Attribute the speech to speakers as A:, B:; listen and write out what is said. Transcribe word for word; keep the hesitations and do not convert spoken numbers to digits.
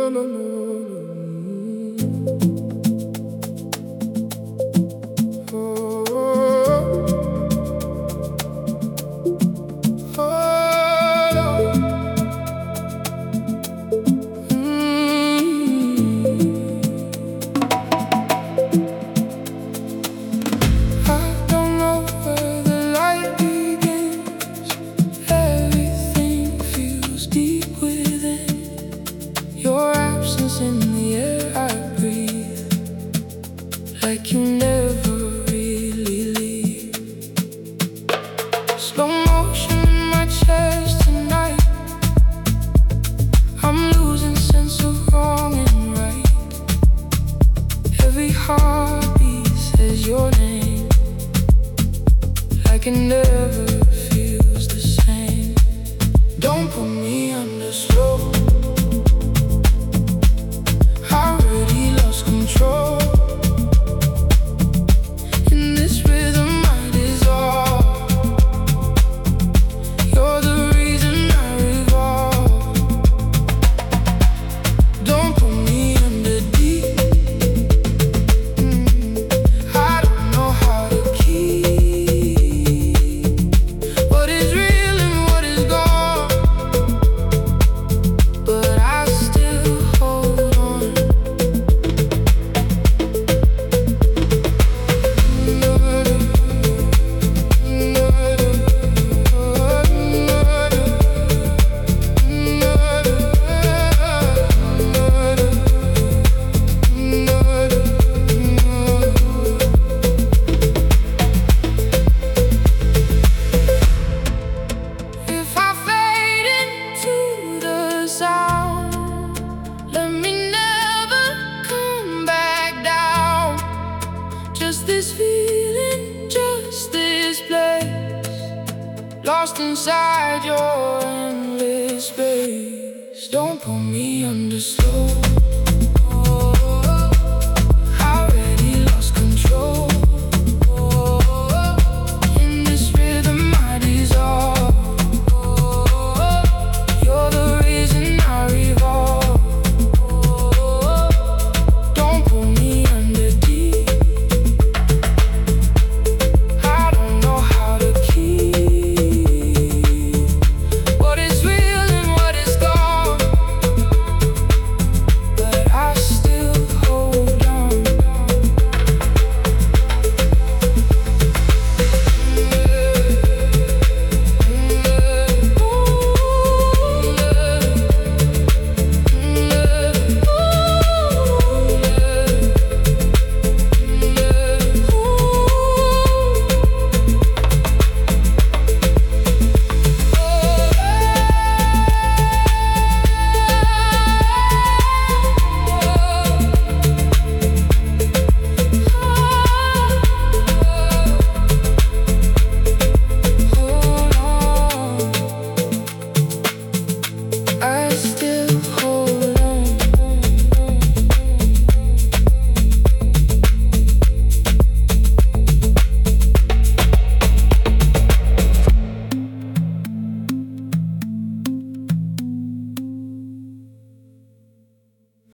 A: In the air I breathe, like you never really leave. Slow motion in my chest tonight. I'm losing sense of wrong and right. Every heartbeat says your name, like it never feels the same. Don't put me under slow. Control in this rhythm I dissolve. You're the reason I revolve. Don't put me under deep. mm. I don't know how to keep what is real and what is gone, but I still hold on. Just this feeling, just this place, lost inside your endless space. Don't pull me under slow.